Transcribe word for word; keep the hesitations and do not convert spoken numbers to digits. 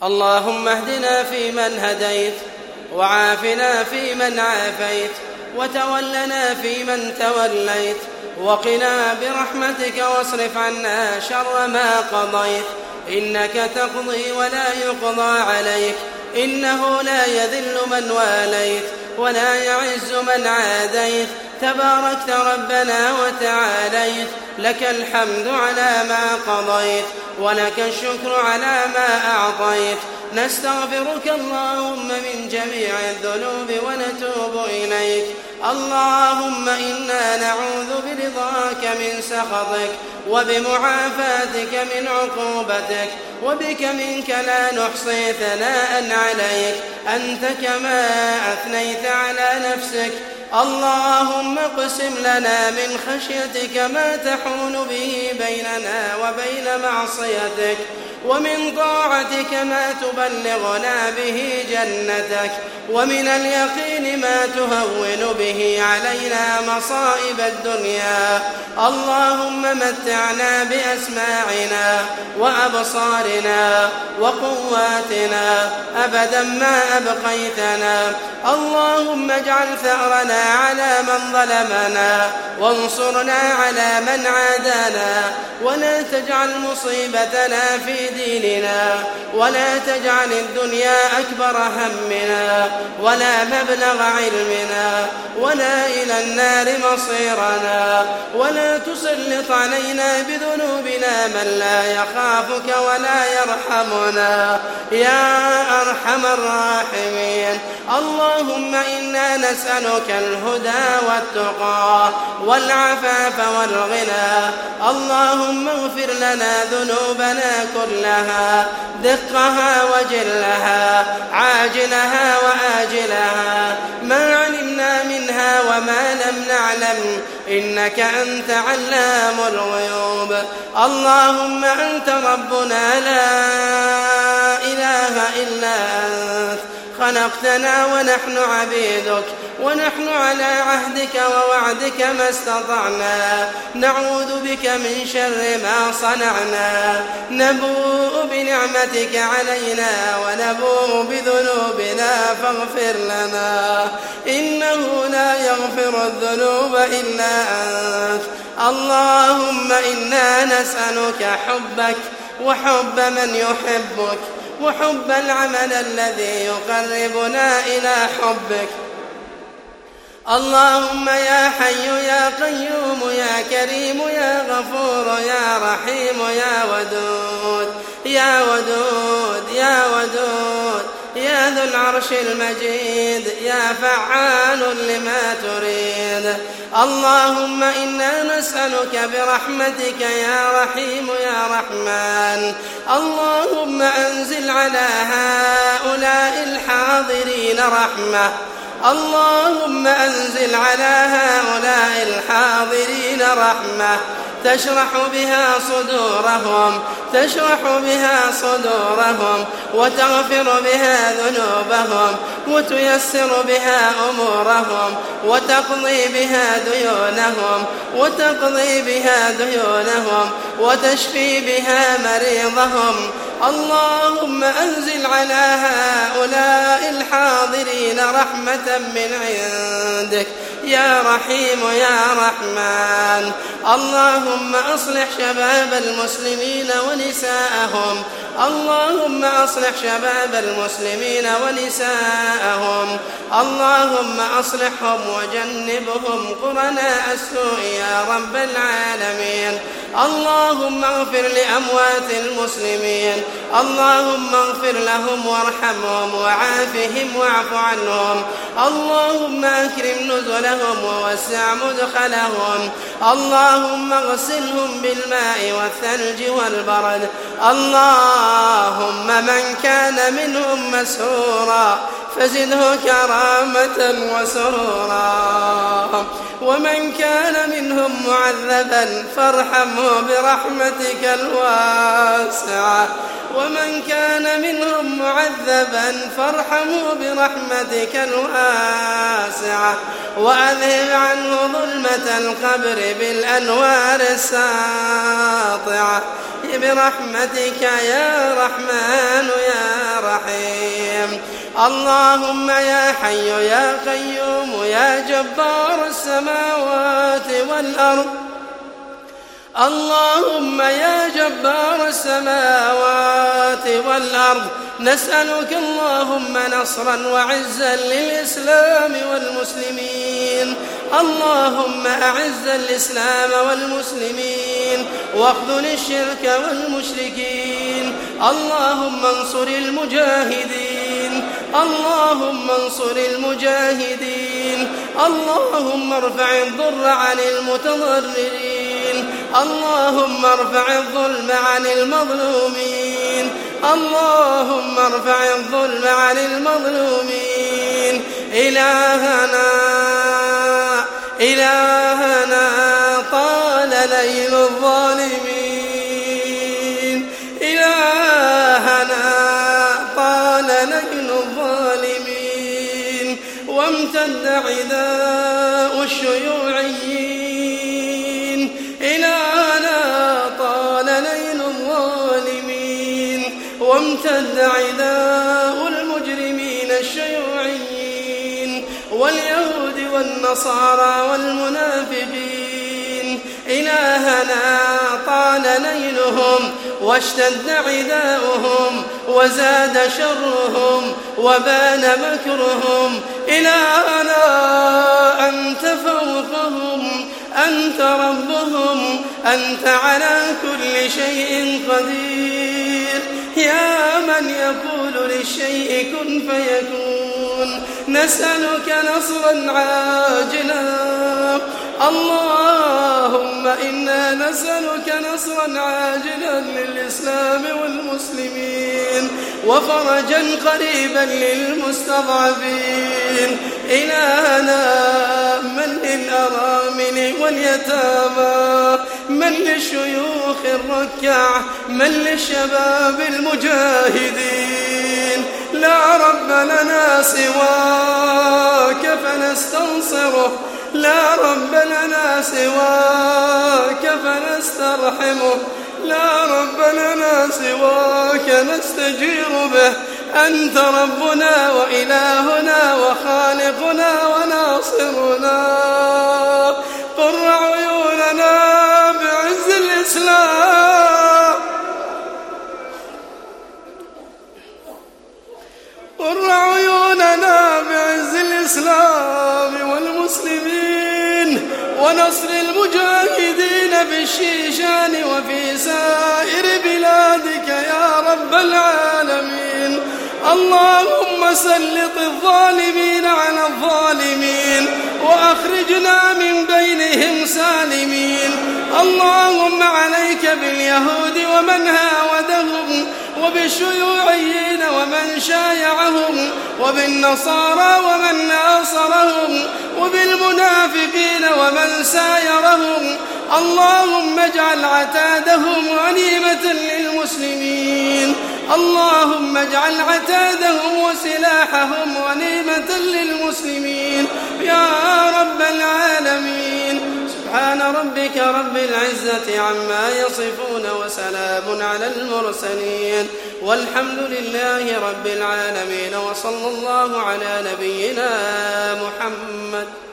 اللهم اهدنا فيمن هديت، وعافنا فيمن عافيت، وتولنا فيمن توليت، وقنا برحمتك واصرف عنا شر ما قضيت، إنك تقضي ولا يقضى عليك، إنه لا يذل من واليت ولا يعز من عاديت، تباركت ربنا وتعاليت، لك الحمد على ما قضيت، ولك الشكر على ما أعطيت. نستغفرك اللهم من جميع الذنوب ونتوب إليك. اللهم إنا نعوذ برضاك من سخطك، وبمعافاتك من عقوبتك، وبك منك لا نحصي ثناء عليك، أنت كما أثنيت على نفسك. اللهم اقسم لنا من خشيتك ما تحول به بيننا وبين معصيتك، ومن طاعتك ما تبلغنا به جنتك، ومن اليقين ما تهون به علينا مصائب الدنيا. اللهم متعنا بأسماعنا وأبصارنا وقواتنا أبدا ما أبقيتنا. اللهم اجعل ثأرنا على من ظلمنا، وانصرنا على من عادانا، ولا تجعل مصيبتنا في ديننا، ولا تجعل الدنيا أكبر همنا، ولا مبلغ علمنا، ولا إلى النار مصيرنا، ولا تسلط علينا بذنوبنا من لا يخافك ولا يرحمنا يا أرحم الراحمين. اللهم إنا نسألك الهدى والتقى والعفاف والغنى. اللهم اغفر لنا ذنوبنا كلها، دقها وجلها، عاجلها وآجلها، ما علمنا منها وما لم نعلم، إنك أنت علام الغيوب. اللهم أنت ربنا لا إله إلا أنت، خلقتنا ونحن عبيدك، ونحن على عهدك ووعدك ما استطعنا، نعوذ بك من شر ما صنعنا، نبوء بنعمتك علينا ونبوء بذنوبنا فاغفر لنا، إنه لا يغفر الذنوب إلا أنت. اللهم إنا نسألك حبك وحب من يحبك، وحب العمل الذي يقربنا إلى حبك. اللهم يا حي يا قيوم يا كريم يا غفور يا رحيم يا ودود يا ودود يا ودود يا ذو العرش المجيد يا فعال لما تريد. اللهم إنا نسألك برحمتك يا رحيم يا رحمن. اللهم أنزل على هؤلاء الحاضرين رحمة. اللهم أنزل على هؤلاء الحاضرين رحمة تشرح بها صدورهم تشرح بها صدورهم وتغفر بها ذنوبهم وتيسر بها أمورهم وتقضي بها ديونهم وتقضي بها ديونهم وتشفي بها مريضهم. اللهم أنزل على هؤلاء الحاضرين رحمة من عندك يا رحيم يا رحمن. اللهم أصلح شباب المسلمين ونساءهم. اللهم أصلح شباب المسلمين ونساءهم. اللهم أصلحهم وجنبهم قرناء السوء يا رب العالمين. اللهم اغفر لأموات المسلمين. اللهم اغفر لهم وارحمهم وعافهم واعف عنهم. اللهم أكرم نزلهم ووسع مدخلهم. اللهم اغسلهم بالماء والثلج والبرد. اللهم من كان منهم مسرورا فزده كرامة وسرورا، ومن كان منهم معذبا فارحمه برحمتك الواسعة، ومن كان منهم معذبا فارحمه برحمتك الواسعة، وأذهب عنه ظلمة القبر بالأنوار الساطعة برحمتك يا رحمن يا اللهم يا حي يا قيوم يا جبار السماوات والأرض اللهم يا جبار السماوات والأرض نسألك اللهم نصرا وعزا للإسلام والمسلمين اللهم أعز الإسلام والمسلمين واخذل الشرك والمشركين اللهم انصر المجاهدين اللهم انصر المجاهدين اللهم ارفع الضر عن المتضررين اللهم ارفع الظلم عن المظلومين اللهم ارفع الظلم عن المظلومين إلهنا إلهنا طال ليل الظالمين إلهنا طال ليل الظالمين وامتد عداء الشيوعيين إلهنا طال ليل الظالمين وامتد عداء المجرمين الشيوعيين واليهود والنصارى والمنافقين إلهنا طال ليلهم واشتد عداؤهم وزاد شرهم وبان مكرهم إلهنا أنت فوقهم أنت ربهم أنت على كل شيء قدير يا من يقول للشيء كن فيكون نسألك نصرا عاجلا اللهم إنا نسألك نصرا عاجلا للإسلام والمسلمين وفرجا قريبا للمستضعفين إلهنا من للأرامل واليتامى من للشيوخ الركع من للشباب المجاهدين لا رب لنا سواك فنستنصره لا رب لنا سواك فنسترحمه لا رب لنا سواك نستجير به أنت ربنا وإلهنا وخالقنا وناصرنا قر عيوننا بعز الإسلام قر عيوننا بعز الإسلام والمسلمين ونصر المجاهدين في الشيشان وفي سائر بلادك يا رب العالمين اللهم سلط الظالمين على الظالمين وأخرجنا من بينهم سالمين اللهم عليك باليهود ومن هاودهم وبالشيوعيين ومن شايعهم وبالنصارى ومن ناصرهم وبالمنافقين ومن سايرهم اللهم اجعل عتادهم غنيمة للمسلمين اللهم اجعل عتادهم وسلاحهم غنيمة للمسلمين يا رب العالمين سبحان ربك رب العزة عما يصفون وسلام على المرسلين والحمد لله رب العالمين وصلى الله على نبينا محمد.